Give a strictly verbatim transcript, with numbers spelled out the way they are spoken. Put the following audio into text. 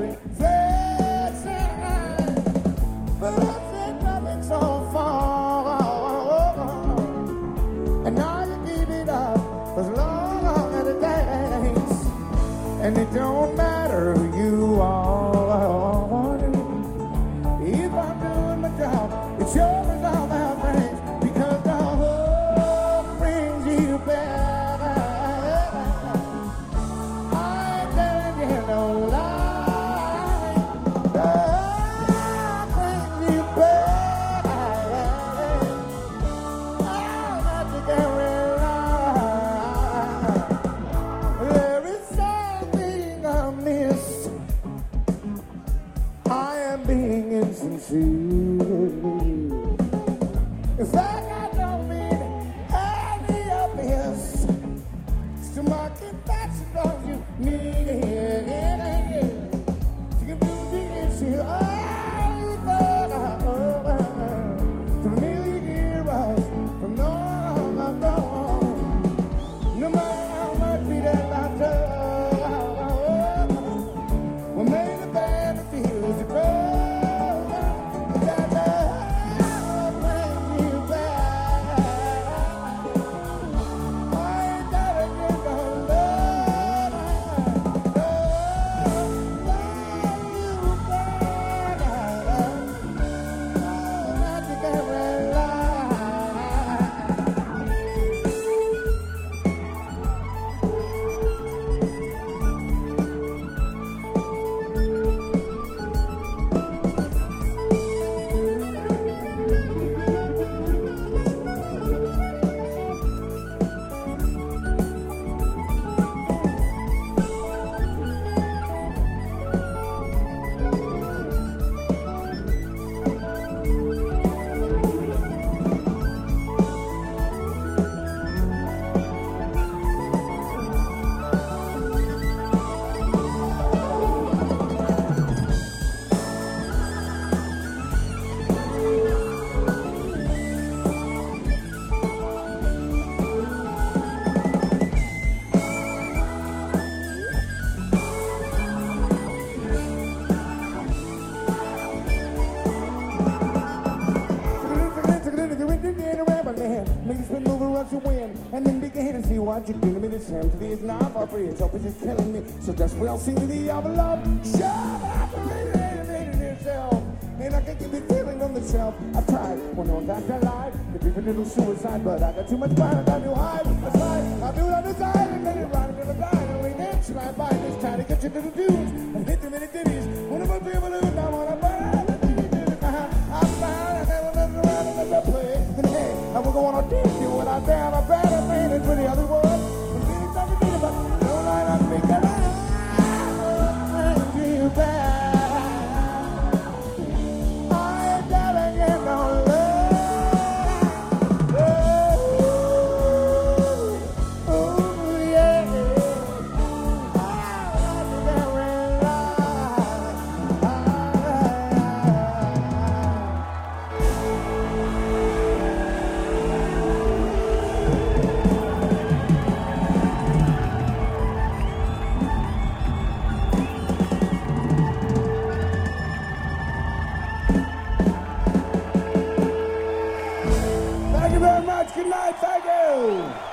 country sunshine, but I said nothing so far, and now you keep it up as long as it takes, and it don't matter who you are. If I'm doing my job, it sure is all my friends, because the hope brings you back. I ain't telling you no lie. The hope brings you back. Oh, that you can rely. There is something I miss. I am being insincere. In fact, I don't mean any obvious. It's to my confession of you need it. You can do the issue. Oh, to a million heroes from long ago. No matter how much we did not love, we made the band that feels the grow. That love brings you back. I ain't gotta get no love. Love, love you back. Oh, that you can rely. Make you spin over rush you win, and then begin to see what you're doing. It's time to be not for free. It's hope it's killing me. So just well see the of love. Shut up and read it, read it yourself. And I can give you feeling on the shelf. I tried, when on that alive, to be a little suicide, but I got too much pride. I got to hide. That's right. I do what I desire, and then it right into the die. And we next I buy this time to get you to the dudes and hit them in the ditties. When I'm a people who I want to burn. I'm fine, I never let it around and let play. And hey, I will go on audition when I damn I better man it for the other one. And then it's something to do, but no light on me, cause I bring you back. I ain't gotta get no love. Oh, oh yeah. I love you very Thank you very much. Good night. Thank you.